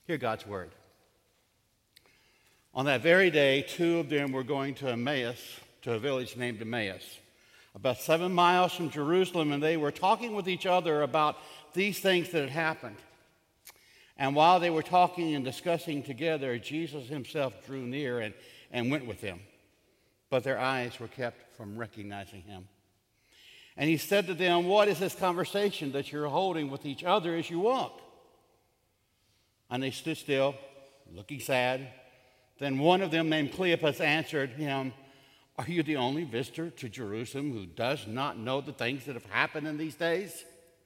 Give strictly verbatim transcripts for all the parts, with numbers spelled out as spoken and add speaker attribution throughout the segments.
Speaker 1: Hear God's word. On that very day, two of them were going to Emmaus, to a village named Emmaus, about seven miles from Jerusalem, and they were talking with each other about these things that had happened. And while they were talking and discussing together, Jesus himself drew near and, and went with them. But their eyes were kept from recognizing him. And he said to them, "What is this conversation that you're holding with each other as you walk?" And they stood still, looking sad. Then one of them, named Cleopas, answered him, "Are you the only visitor to Jerusalem who does not know the things that have happened in these days?"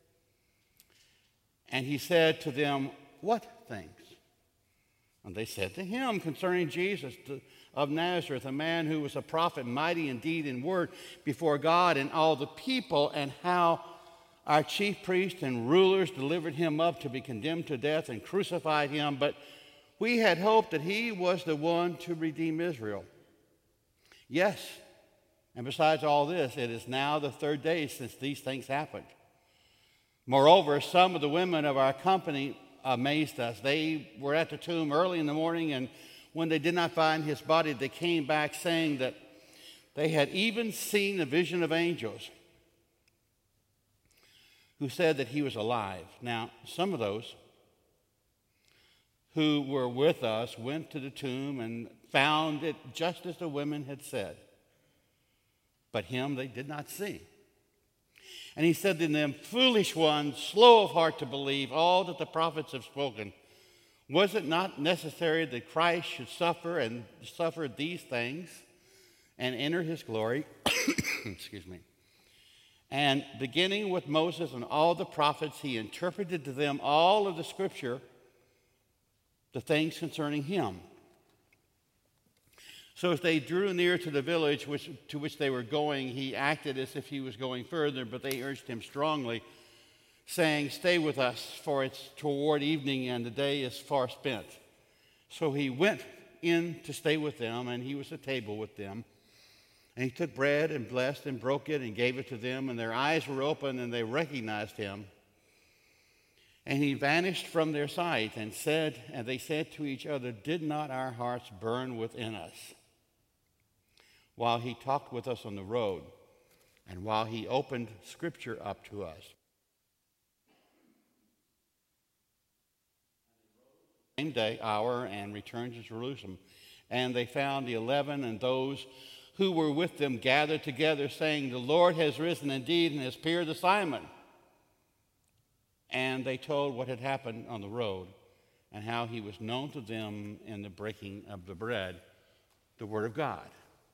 Speaker 1: And he said to them, "What things?" And they said to him, "Concerning Jesus of Nazareth, a man who was a prophet, mighty in deed and word before God and all the people, and how our chief priests and rulers delivered him up to be condemned to death and crucified him. But we had hoped that he was the one to redeem Israel. Yes, and besides all this, it is now the third day since these things happened. Moreover, some of the women of our company amazed us. They were at the tomb early in the morning, and when they did not find his body, they came back saying that they had even seen a vision of angels who said that he was alive. Now, some of those who were with us went to the tomb and found it just as the women had said. But him they did not see. And he said to them, "Foolish ones, slow of heart to believe all that the prophets have spoken. Was it not necessary that Christ should suffer and suffer these things and enter his glory?" Excuse me. And beginning with Moses and all the prophets, he interpreted to them all of the scripture, the things concerning him. So as they drew near to the village which, to which they were going, he acted as if he was going further, but they urged him strongly, saying, "Stay with us, for it's toward evening and the day is far spent." So he went in to stay with them, and he was at table with them. And he took bread and blessed and broke it and gave it to them, and their eyes were open and they recognized him. And he vanished from their sight, and said, and they said to each other, "Did not our hearts burn within us while he talked with us on the road, and while he opened scripture up to us?" Same day, hour, and returned to Jerusalem. And they found the eleven and those who were with them gathered together, saying, "The Lord has risen indeed and has appeared to Simon." And they told what had happened on the road and how he was known to them in the breaking of the bread, the word of God.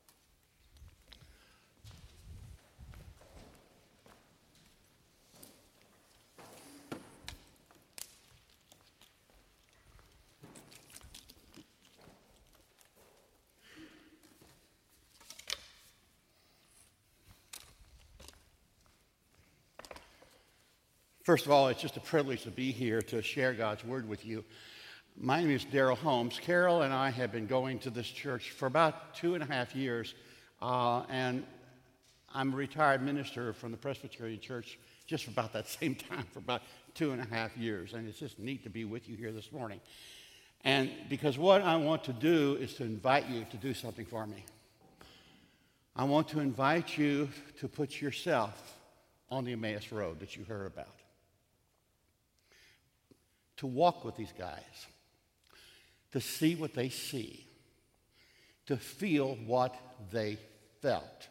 Speaker 1: First of all, it's just a privilege to be here to share God's word with you. My name is Daryl Holmes. Carol and I have been going to this church for about two and a half years, uh, and I'm a retired minister from the Presbyterian Church just for about that same time, for about two and a half years, and it's just neat to be with you here this morning. And because what I want to do is to invite you to do something for me. I want to invite you to put yourself on the Emmaus Road that you heard about. To walk with these guys, to see what they see, to feel what they felt.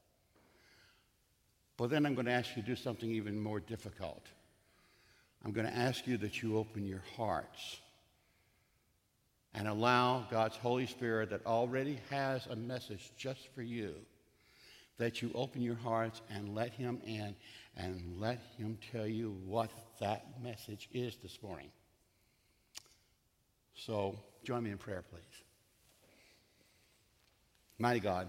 Speaker 1: But then I'm going to ask you to do something even more difficult. I'm going to ask you that you open your hearts and allow God's Holy Spirit that already has a message just for you, that you open your hearts and let him in and let him tell you what that message is this morning. So join me in prayer, please. Mighty God,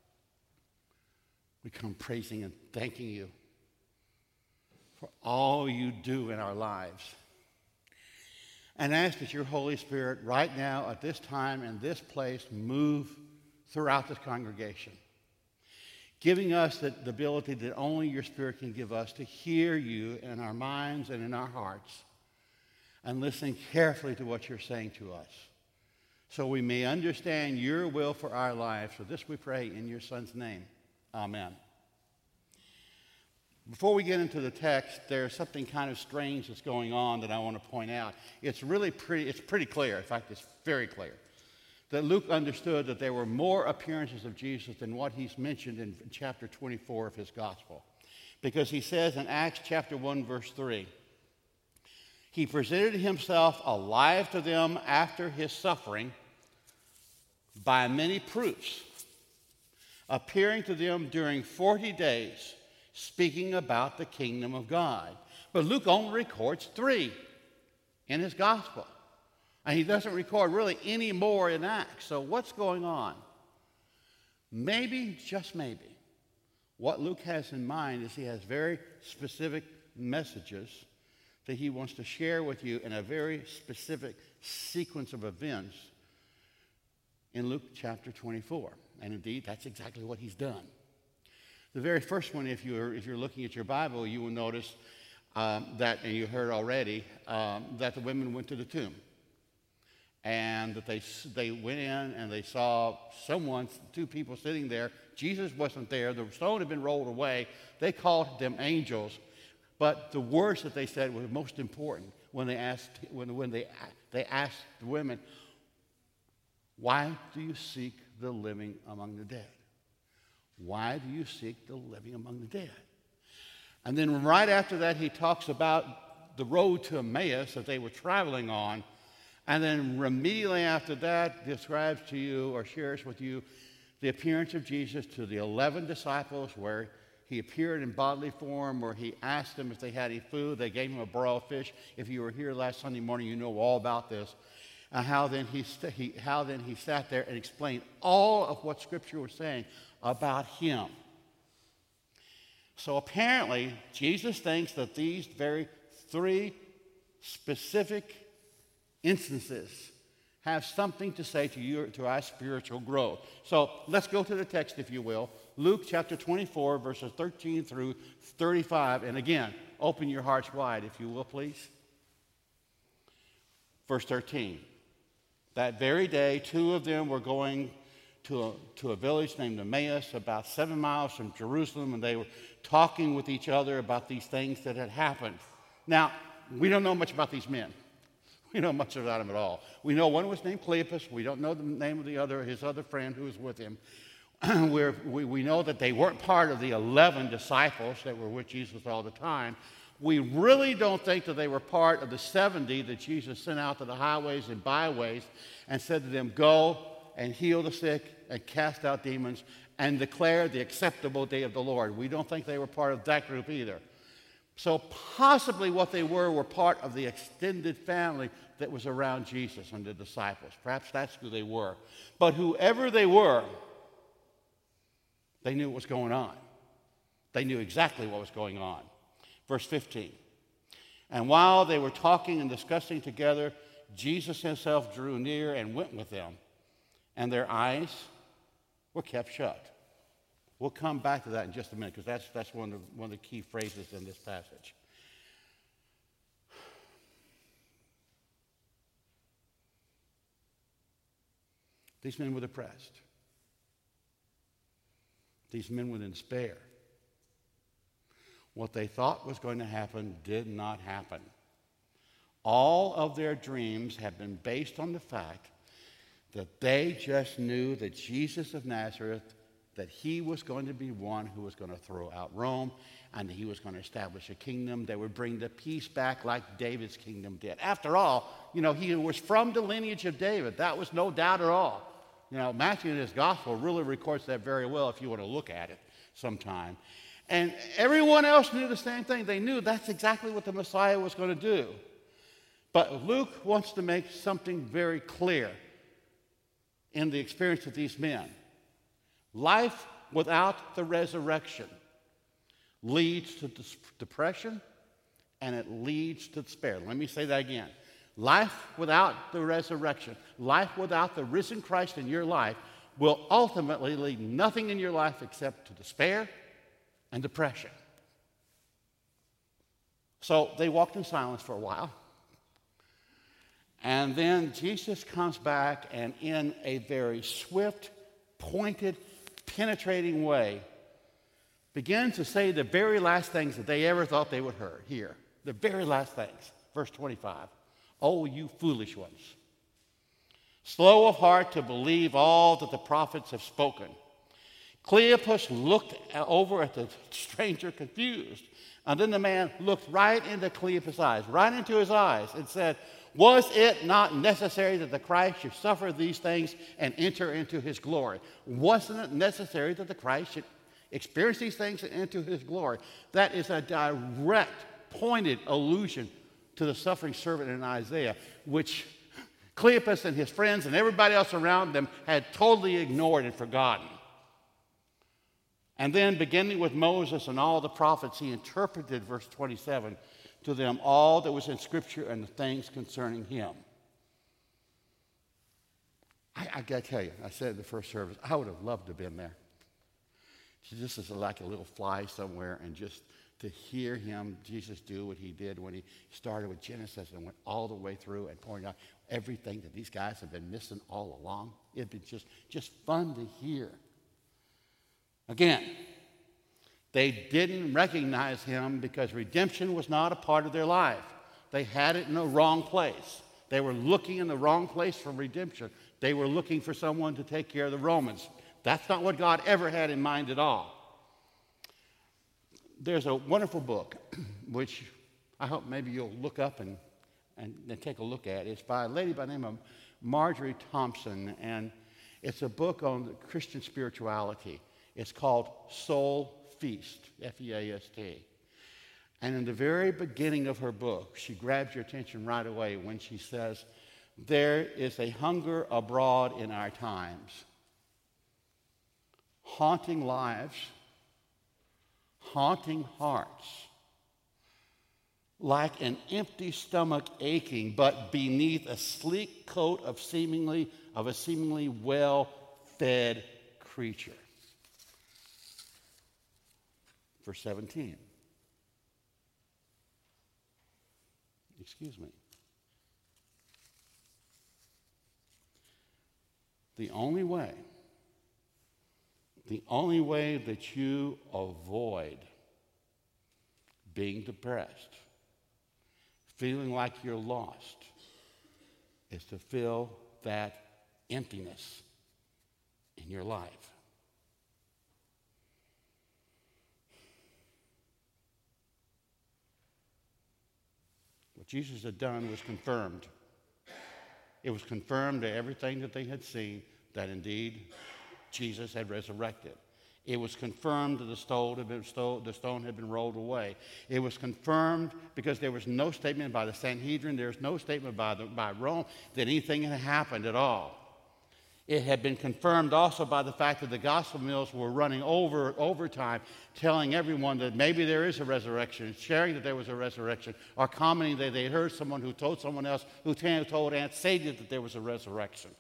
Speaker 1: we come praising and thanking you for all you do in our lives. And ask that your Holy Spirit right now at this time and this place move throughout this congregation, giving us the, the ability that only your Spirit can give us to hear you in our minds and in our hearts, and listening carefully to what you're saying to us, so we may understand your will for our lives. For this we pray in your Son's name. Amen. Before we get into the text, there's something kind of strange that's going on that I want to point out. It's really pretty, it's pretty clear. In fact, it's very clear that Luke understood that there were more appearances of Jesus than what he's mentioned in chapter twenty-four of his gospel. Because he says in Acts chapter one, verse three, he presented himself alive to them after his suffering by many proofs, appearing to them during forty days, speaking about the kingdom of God. But Luke only records three in his gospel. And he doesn't record really any more in Acts. So what's going on? Maybe, just maybe, what Luke has in mind is he has very specific messages that he wants to share with you in a very specific sequence of events in Luke chapter twenty-four. And indeed, that's exactly what he's done. The very first one, if you're, if you're looking at your Bible, you will notice um, that, and you heard already, um, that the women went to the tomb. And that they, they went in and they saw someone, two people sitting there. Jesus wasn't there. The stone had been rolled away. They called them angels. But the words that they said were most important when they asked, when, when they, they asked the women, "Why do you seek the living among the dead? Why do you seek the living among the dead?" And then right after that, he talks about the road to Emmaus that they were traveling on. And then immediately after that, describes to you or shares with you the appearance of Jesus to the eleven disciples, where he appeared in bodily form, where he asked them if they had any food. They gave him a broiled fish. If you were here last Sunday morning, you know all about this. And how then he, st- he, how then he sat there and explained all of what Scripture was saying about him. So apparently, Jesus thinks that these very three specific instances have something to say to you, to our spiritual growth. So let's go to the text, if you will. Luke chapter twenty-four, verses thirteen through thirty-five. And again, open your hearts wide, if you will, please. Verse thirteen. That very day, two of them were going to a, to a village named Emmaus, about seven miles from Jerusalem, and they were talking with each other about these things that had happened. Now, we don't know much about these men. We don't know much about them at all. We know one was named Cleopas. We don't know the name of the other, his other friend who was with him. We're, we, we know that they weren't part of the eleven disciples that were with Jesus all the time. We really don't think that they were part of the seventy that Jesus sent out to the highways and byways and said to them, "Go and heal the sick and cast out demons and declare the acceptable day of the Lord." We don't think they were part of that group either. So possibly what they were were part of the extended family that was around Jesus and the disciples. Perhaps that's who they were. But whoever they were, they knew what was going on. They knew exactly what was going on. Verse fifteen. And while they were talking and discussing together, Jesus himself drew near and went with them, and their eyes were kept shut. We'll come back to that in just a minute, because that's, that's one, of the, one of the key phrases in this passage. These men were depressed. These men were in despair. What they thought was going to happen did not happen. All of their dreams have been based on the fact that they just knew that Jesus of Nazareth, that he was going to be one who was going to throw out Rome, and that he was going to establish a kingdom that would bring the peace back like David's kingdom did. After all, you know, he was from the lineage of David. That was no doubt at all. You know, Matthew in his gospel really records that very well if you want to look at it sometime. And everyone else knew the same thing. They knew that's exactly what the Messiah was going to do. But Luke wants to make something very clear in the experience of these men. Life without the resurrection leads to depression, and it leads to despair. Let me say that again. Life without the resurrection, life without the risen Christ in your life will ultimately lead nothing in your life except to despair and depression. So they walked in silence for a while. And then Jesus comes back and in a very swift, pointed, penetrating way begins to say the very last things that they ever thought they would hear. The very last things. Verse twenty-five. Oh, you foolish ones, slow of heart to believe all that the prophets have spoken. Cleopas looked over at the stranger confused. And then the man looked right into Cleopas' eyes, right into his eyes, and said, was it not necessary that the Christ should suffer these things and enter into his glory? Wasn't it necessary that the Christ should experience these things and enter his glory? That is a direct, pointed allusion to the suffering servant in Isaiah, which Cleopas and his friends and everybody else around them had totally ignored and forgotten. And then, beginning with Moses and all the prophets, he interpreted, verse twenty-seven, to them all that was in Scripture and the things concerning him. I, I got to tell you, I said in the first service, I would have loved to have been there. Just as like a little fly somewhere, and just to hear him, Jesus, do what he did when he started with Genesis and went all the way through and pointing out everything that these guys have been missing all along. It'd be just, just fun to hear. Again, they didn't recognize him because redemption was not a part of their life. They had it in the wrong place. They were looking in the wrong place for redemption. They were looking for someone to take care of the Romans. That's not what God ever had in mind at all. There's a wonderful book, which I hope maybe you'll look up and, and, and take a look at. It's by a lady by the name of Marjorie Thompson, and it's a book on Christian spirituality. It's called Soul Feast, F E A S T. And in the very beginning of her book, she grabs your attention right away when she says, there is a hunger abroad in our times, haunting lives, haunting hearts, like an empty stomach aching, but beneath a sleek coat of seemingly of a seemingly well-fed creature. Verse seventeen. Excuse me. The only way, the only way that you avoid being depressed, feeling like you're lost, is to fill that emptiness in your life. What Jesus had done was confirmed. It was confirmed to everything that they had seen that indeed Jesus had resurrected. It was confirmed that the stone had been, the stone had been rolled away. It was confirmed because there was no statement by the Sanhedrin, there was no statement by, the, by Rome that anything had happened at all. It had been confirmed also by the fact that the gospel mills were running over overtime, telling everyone that maybe there is a resurrection, sharing that there was a resurrection, or commenting that they had heard someone who told someone else who told Aunt Sadie that there was a resurrection.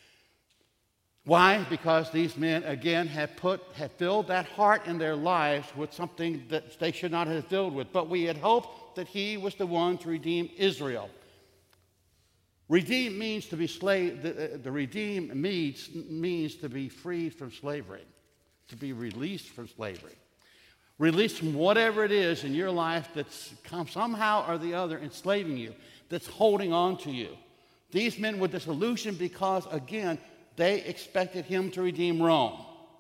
Speaker 1: Why? Because these men, again, had put, had filled that heart in their lives with something that they should not have filled with. But we had hoped that he was the one to redeem Israel. Redeem means to be slave. The, the redeem means, means to be freed from slavery, to be released from slavery. Released from whatever it is in your life that's come somehow or the other enslaving you, that's holding on to you. These men were disillusioned because, again, they expected him to redeem Rome.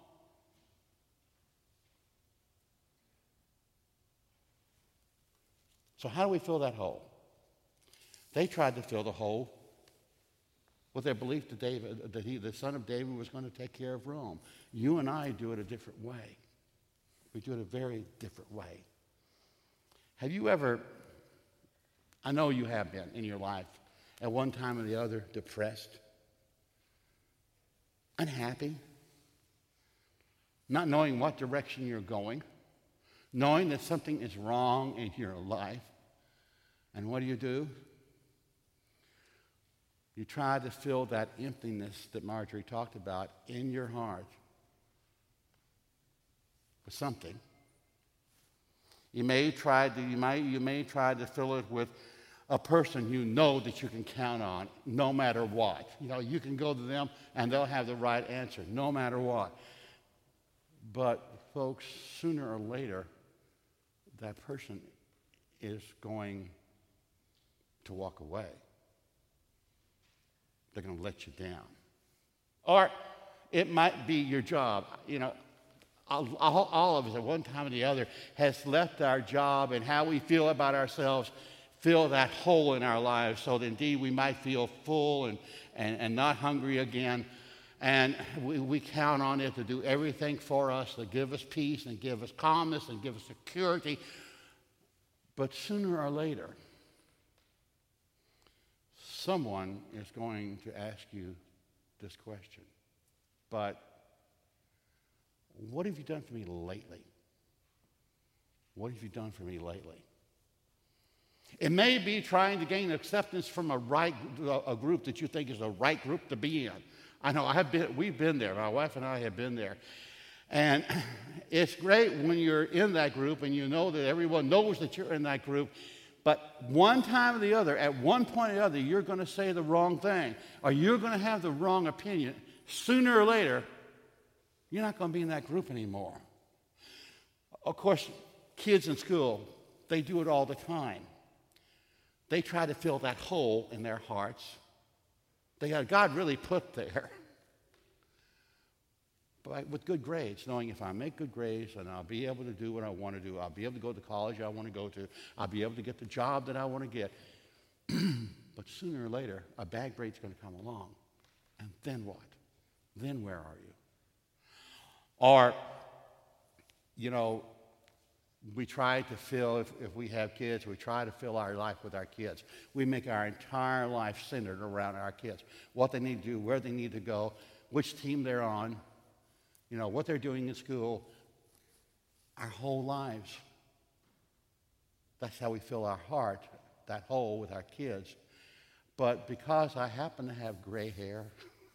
Speaker 1: So how do we fill that hole? They tried to fill the hole with their belief that, David, that he, the son of David, was going to take care of Rome. You and I do it a different way. We do it a very different way. Have you ever, I know you have been in your life, at one time or the other, depressed, unhappy, not knowing what direction you're going, knowing that something is wrong in your life, and what do you do? You try to fill that emptiness that Marjorie talked about in your heart with something. You may try to, you may, you may try to fill it with a person you know that you can count on no matter what. You know, you can go to them and they'll have the right answer no matter what. But folks, sooner or later, that person is going to walk away. They're going to let you down. Or it might be your job. You know, all, all of us at one time or the other has left our job, and how we feel about ourselves fill that hole in our lives so that indeed we might feel full and, and, and not hungry again. And we, we count on it to do everything for us, to give us peace and give us calmness and give us security. But sooner or later, someone is going to ask you this question. But what have you done for me lately? What have you done for me lately? It may be trying to gain acceptance from a right a group that you think is the right group to be in. I know I've been, we've been there. My wife and I have been there. And it's great when you're in that group and you know that everyone knows that you're in that group. But one time or the other, at one point or the other, you're going to say the wrong thing, or you're going to have the wrong opinion. Sooner or later, you're not going to be in that group anymore. Of course, kids in school, they do it all the time. They try to fill that hole in their hearts. They got God really put there. But with good grades, knowing if I make good grades, then I'll be able to do what I want to do. I'll be able to go to the college I want to go to. I'll be able to get the job that I want to get. But sooner or later, a bad grade's going to come along. And then what? Then where are you? Or, you know, we try to fill, if, if we have kids, we try to fill our life with our kids. We make our entire life centered around our kids. What they need to do, where they need to go, which team they're on, you know, what they're doing in school, our whole lives. That's how we fill our heart, that hole with our kids. But because I happen to have gray hair,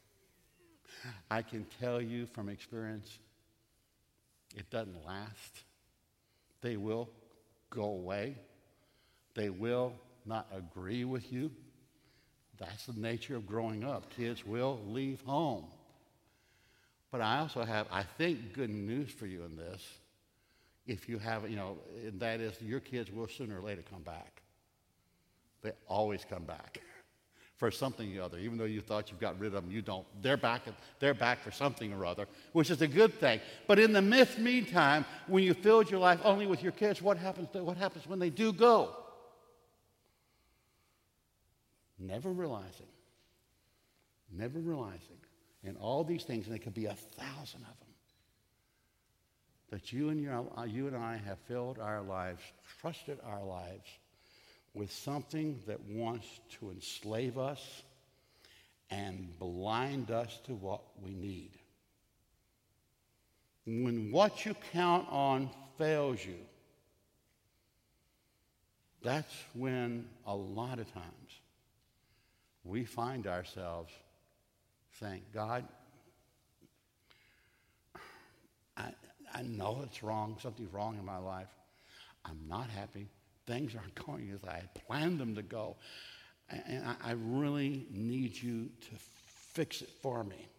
Speaker 1: I can tell you from experience, it doesn't last. They will go away. They will not agree with you. That's the nature of growing up. Kids will leave home. But I also have, I think, good news for you in this. If you have, you know, and that is your kids will sooner or later come back. They always come back for something or other. Even though you thought you've got rid of them, you don't. They're back, they're back for something or other, which is a good thing. But in the midst, meantime, when you filled your life only with your kids, what happens, to, what happens when they do go? Never realizing, never realizing, and all these things, and it could be a thousand of them, that you and, your, you and I have filled our lives, trusted our lives with something that wants to enslave us and blind us to what we need. When what you count on fails you, that's when a lot of times we find ourselves saying, God, I, I know it's wrong, something's wrong in my life. I'm not happy. Things aren't going as I had planned them to go. And I, I really need you to fix it for me.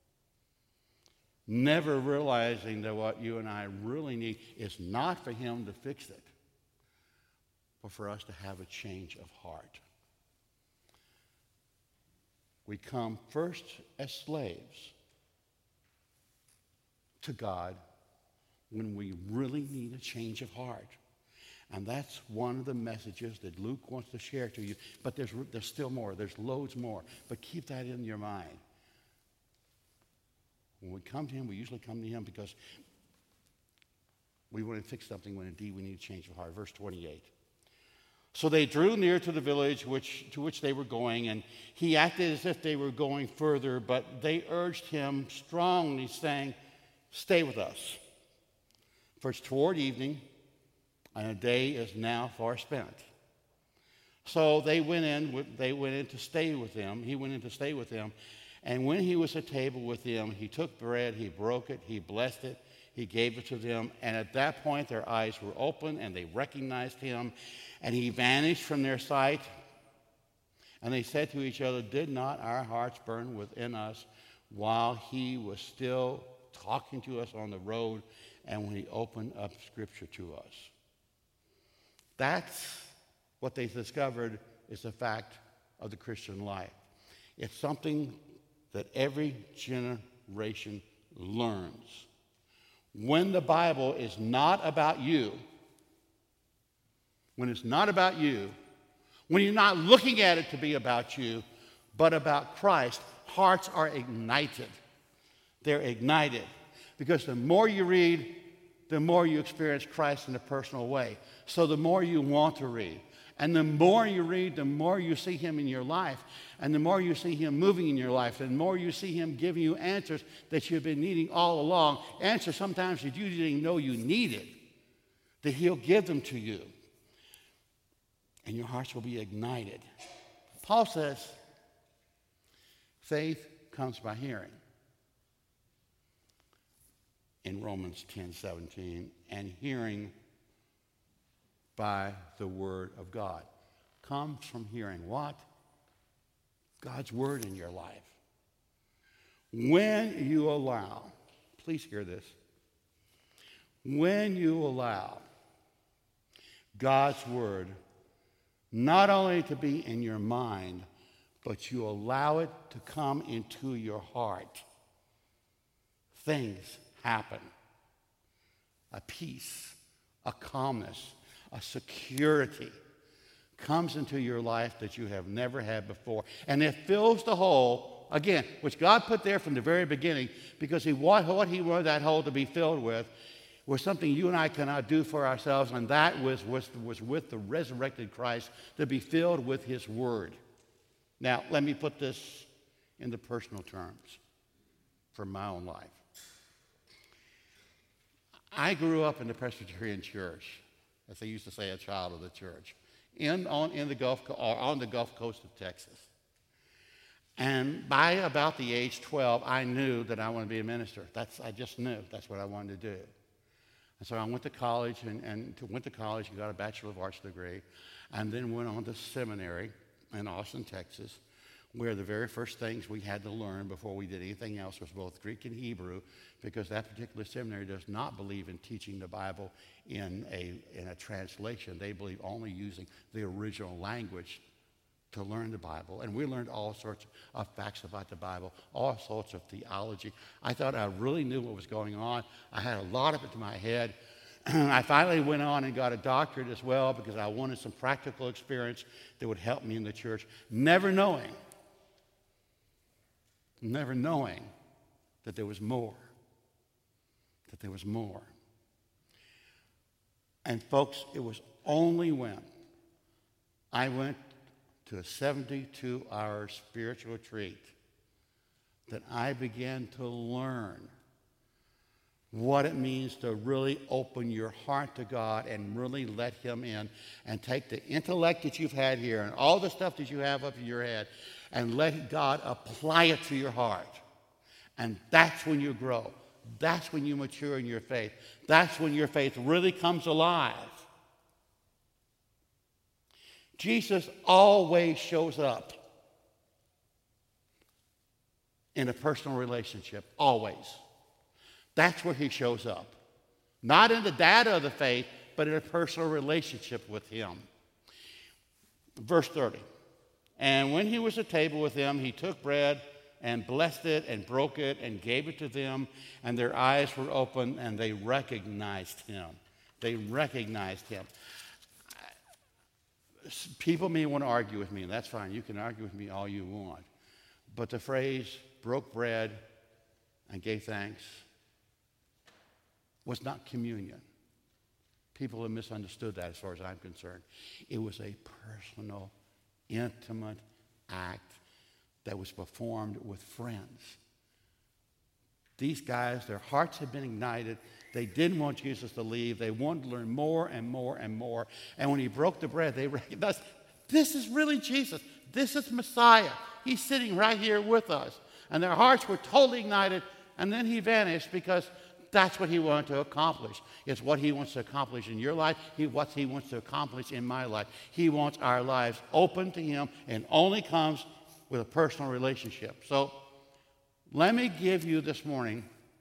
Speaker 1: Never realizing that what you and I really need is not for him to fix it, but for us to have a change of heart. We come first as slaves to God when we really need a change of heart. And that's one of the messages that Luke wants to share to you. But there's, there's still more. There's loads more. But keep that in your mind. When we come to him, we usually come to him because we want to fix something when indeed we need a change of heart. Verse twenty-eight. So they drew near to the village which, to which they were going, and he acted as if they were going further, but they urged him strongly, saying, "Stay with us. For it's toward evening, and a day is now far spent." So they went in, they went in to stay with them. He went in to stay with them. And when he was at table with them, he took bread, he broke it, he blessed it, he gave it to them. And at that point, their eyes were open and they recognized him. And he vanished from their sight, And they said to each other, did not our hearts burn within us while he was still talking to us on the road and when he opened up Scripture to us? That's what they discovered is the fact of the Christian life. It's something that every generation learns. When the Bible is not about you, when it's not about you, when you're not looking at it to be about you, but about Christ, hearts are ignited. They're ignited. Because the more you read, the more you experience Christ in a personal way. So the more you want to read. And the more you read, the more you see him in your life. And the more you see him moving in your life, and the more you see him giving you answers that you've been needing all along. Answers sometimes that you didn't even know you needed, that he'll give them to you. And your hearts will be ignited. Paul says, faith comes by hearing. In Romans ten seventeen, and hearing by the word of God. Comes from hearing what? God's word in your life. When you allow, please hear this, when you allow God's word not only to be in your mind, but you allow it to come into your heart, things happen. A peace, a calmness, a security comes into your life that you have never had before. And it fills the hole, again, which God put there from the very beginning, because he wanted what he wanted that hole to be filled with was something you and I cannot do for ourselves, and that was, was, was with the resurrected Christ, to be filled with his word. Now, let me put this into personal terms for my own life. I grew up in the Presbyterian Church, as they used to say, a child of the church, in, on, in the Gulf, or on the Gulf Coast of Texas. And by about the age twelve, I knew that I wanted to be a minister. That's, I just knew that's what I wanted to do. And so I went to college and, and to, went to college and got a Bachelor of Arts degree, and then went on to seminary in Austin, Texas, where the very first things we had to learn before we did anything else was both Greek and Hebrew, because that particular seminary does not believe in teaching the Bible in a, in a translation. They believe only using the original language to learn the Bible. And we learned all sorts of facts about the Bible, all sorts of theology. I thought I really knew what was going on. I had a lot of it to my head. I finally went on and got a doctorate as well, because I wanted some practical experience that would help me in the church, never knowing, never knowing that there was more, that there was more. And folks, it was only when I went to a seventy-two hour spiritual retreat that I began to learn what it means to really open your heart to God and really let him in, and take the intellect that you've had here and all the stuff that you have up in your head and let God apply it to your heart. And that's when you grow. That's when you mature in your faith. That's when your faith really comes alive. Jesus always shows up in a personal relationship, always. That's where he shows up. Not in the data of the faith, but in a personal relationship with him. Verse thirty. And when he was at table with them, he took bread and blessed it and broke it and gave it to them, and their eyes were open and they recognized him. They recognized him. People may want to argue with me, and that's fine. You can argue with me all you want. But the phrase broke bread and gave thanks was not communion. People have misunderstood that as far as I'm concerned. It was a personal, intimate act that was performed with friends. These guys, their hearts had been ignited. They didn't want Jesus to leave. They wanted to learn more and more and more. And when he broke the bread, they recognized, this is really Jesus. This is Messiah. He's sitting right here with us. And their hearts were totally ignited. And then he vanished, because That's what he wanted to accomplish. It's what he wants to accomplish in your life. He, what he wants to accomplish in my life. He wants our lives open to him, and only comes with a personal relationship. So let me give you this morning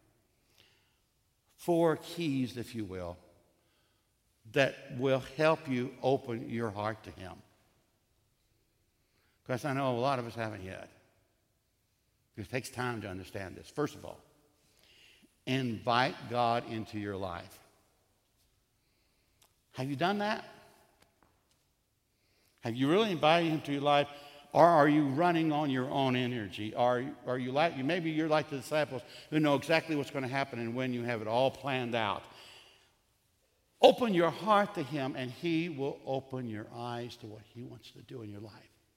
Speaker 1: four keys, if you will, that will help you open your heart to him. Because I know a lot of us haven't yet. It takes time to understand this. First of all, invite God into your life. Have you done that? Have you really invited him to your life? Or are you running on your own energy? Are, are you like, maybe you're like the disciples who know exactly what's going to happen and when you have it all planned out. Open your heart to him, and he will open your eyes to what he wants to do in your life.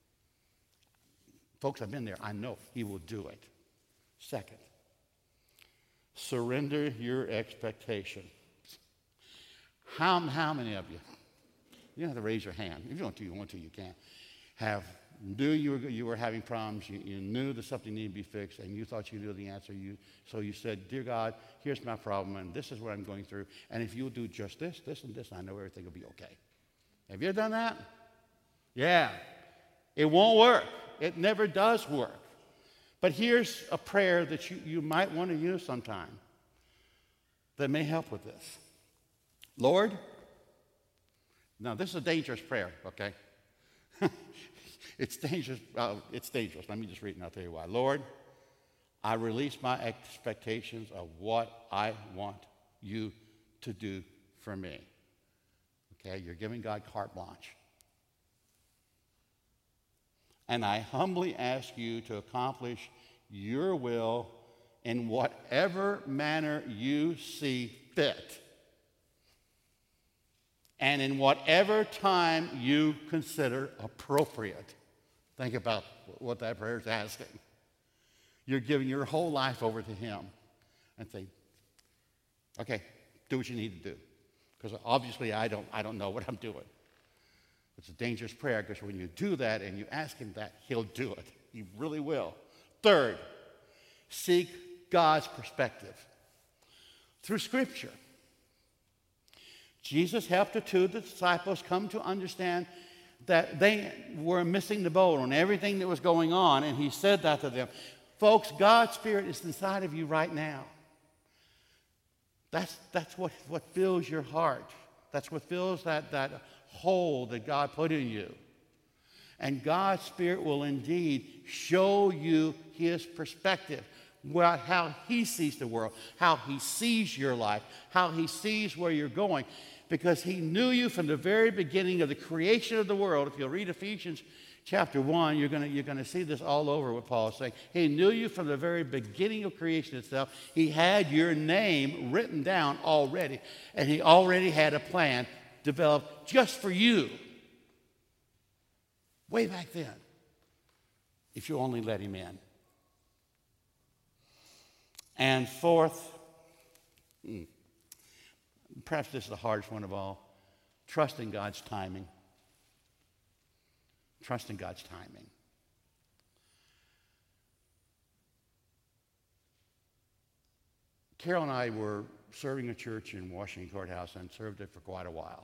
Speaker 1: Folks, I've been there. I know he will do it. Second, surrender your expectation. How, how many of you, you don't have to raise your hand. If you don't you want to, you can. Have knew you were, you were having problems, you, you knew that something needed to be fixed, and you thought you knew the answer. You, so you said, dear God, here's my problem, and this is what I'm going through, and if you'll do just this, this, and this, I know everything will be okay. Have you ever done that? Yeah. It won't work. It never does work. But here's a prayer that you, you might want to use sometime that may help with this. Lord, now this is a dangerous prayer, okay? It's dangerous. Uh, it's dangerous. Let me just read it and I'll tell you why. Lord, I release my expectations of what I want you to do for me. Okay, you're giving God carte blanche. And I humbly ask you to accomplish your will in whatever manner you see fit, and in whatever time you consider appropriate. Think about what that prayer is asking. You're giving your whole life over to him and say, okay, do what you need to do. Because obviously I don't, I don't know what I'm doing. It's a dangerous prayer, because when you do that and you ask him that, he'll do it. He really will. Third, seek God's perspective through Scripture. Jesus helped the two disciples come to understand that they were missing the boat on everything that was going on, and he said that to them. Folks, God's Spirit is inside of you right now. That's, that's what, what fills your heart. That's what fills that, that hole that God put in you. And God's Spirit will indeed show you his perspective, what, how he sees the world, how he sees your life, how he sees where you're going. Because he knew you from the very beginning of the creation of the world. If you'll read Ephesians chapter one, you're going you're gonna see this all over what Paul is saying. He knew you from the very beginning of creation itself. He had your name written down already. And he already had a plan developed just for you. Way back then. If you only let him in. And fourth, hmm, perhaps this is the hardest one of all. Trust in God's timing. Trust in God's timing. Carol and I were serving a church in Washington Courthouse and served it for quite a while.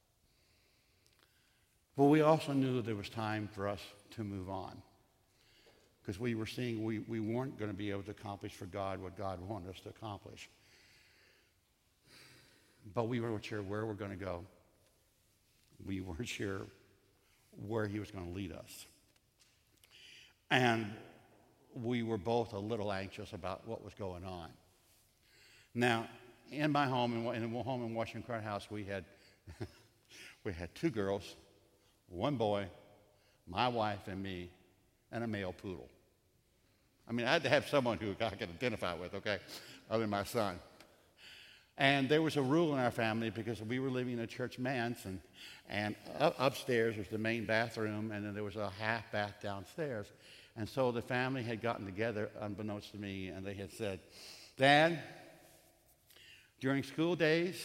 Speaker 1: But we also knew there was time for us to move on, because we were seeing we, we weren't going to be able to accomplish for God what God wanted us to accomplish. But we weren't sure where we're going to go. We weren't sure where he was going to lead us. And we were both a little anxious about what was going on. Now, in my home, in, in a home in Washington Courthouse, we had, we had two girls, one boy, my wife and me, and a male poodle. I mean, I had to have someone who I could identify with, okay, other than my son. And there was a rule in our family, because we were living in a church manse, and, and up, upstairs was the main bathroom, and then there was a half bath downstairs. And so the family had gotten together, unbeknownst to me, and they had said, Dad, during school days,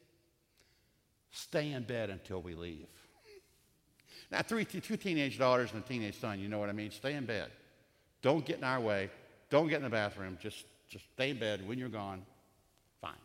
Speaker 1: stay in bed until we leave. Now, three, two teenage daughters and a teenage son, you know what I mean? Stay in bed. Don't get in our way. Don't get in the bathroom. Just, just stay in bed. When you're gone, fine.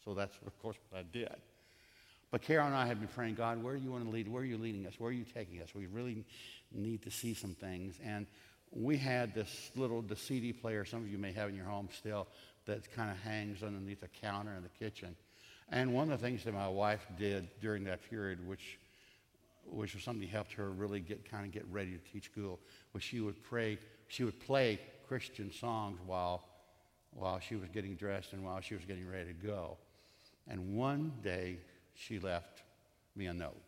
Speaker 1: So that's, of course, what I did. But Carol and I had been praying, God, where do you want to lead? Where are you leading us? Where are you taking us? We really need to see some things. And we had this little the C D player, some of you may have in your home still, that kind of hangs underneath the counter in the kitchen. And one of the things that my wife did during that period, which which was something that helped her really get kind of get ready to teach school, was she would pray, she would play Christian songs while while she was getting dressed and while she was getting ready to go. And one day she left me a note.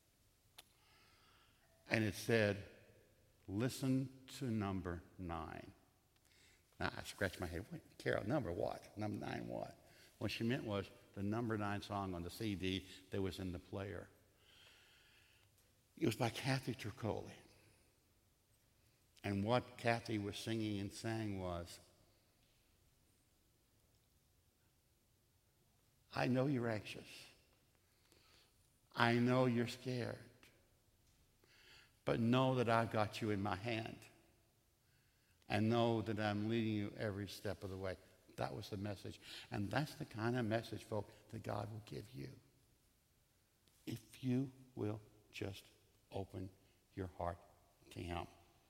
Speaker 1: And it said, listen to number nine. Now I scratched my head. Wait, Carol, number what? Number nine what? What she meant was the number nine song on the C D that was in the player. It was by Kathy Turcoli. And what Kathy was singing and sang was, I know you're anxious. I know you're scared. But know that I've got you in my hand. And know that I'm leading you every step of the way. That was the message. And that's the kind of message, folks, that God will give you. If you will just open your heart to him.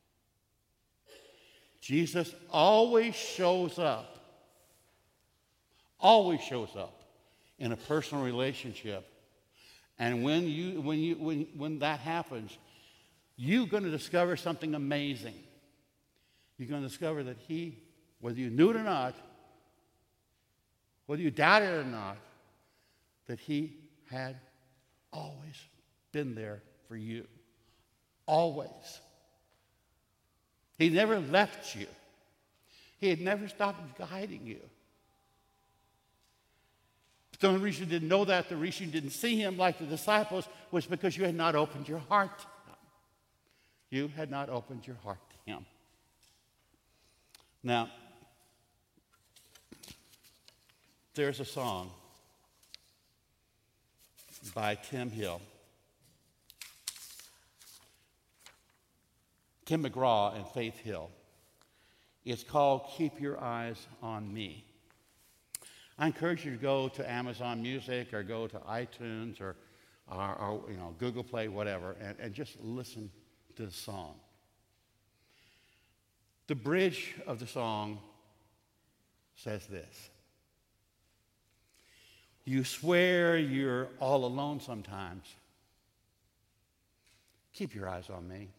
Speaker 1: Jesus always shows up, always shows up in a personal relationship. And when you when you when when that happens, you're going to discover something amazing. You're going to discover that he, whether you knew it or not, whether you doubted it or not, that he had always been there for you. Always. He never left you. He had never stopped guiding you. The only reason you didn't know that, the reason you didn't see him like the disciples, was because you had not opened your heart to him. You had not opened your heart to him. Now, there's a song by Tim Hill. Tim McGraw and Faith Hill. It's called Keep Your Eyes on Me. I encourage you to go to Amazon Music or go to iTunes or, or, or you know, Google Play, whatever, and, and just listen to the song. The bridge of the song says this. You swear you're all alone sometimes. Keep your eyes on me.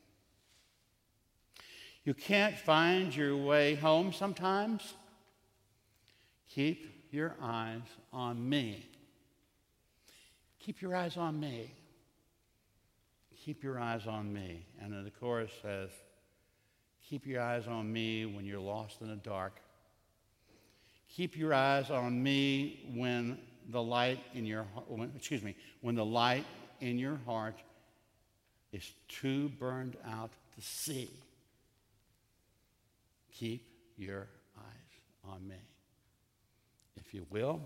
Speaker 1: You can't find your way home sometimes. Keep your eyes on me. Keep your eyes on me. Keep your eyes on me. And then the chorus says, keep your eyes on me when you're lost in the dark. Keep your eyes on me when the light in your when, excuse me, when the light in your heart is too burned out to see. Keep your eyes on me. If you will,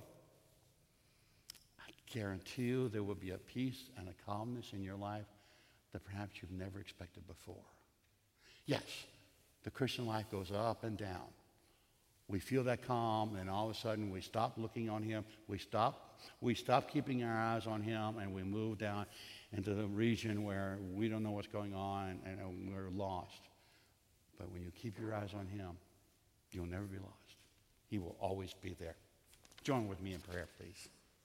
Speaker 1: I guarantee you there will be a peace and a calmness in your life that perhaps you've never expected before. Yes, the Christian life goes up and down. We feel that calm, and all of a sudden we stop looking on him. We stop, we stop keeping our eyes on him, and we move down into the region where we don't know what's going on, and, and we're lost. But when you keep your eyes on him, you'll never be lost. He will always be there. Join with me in prayer, please.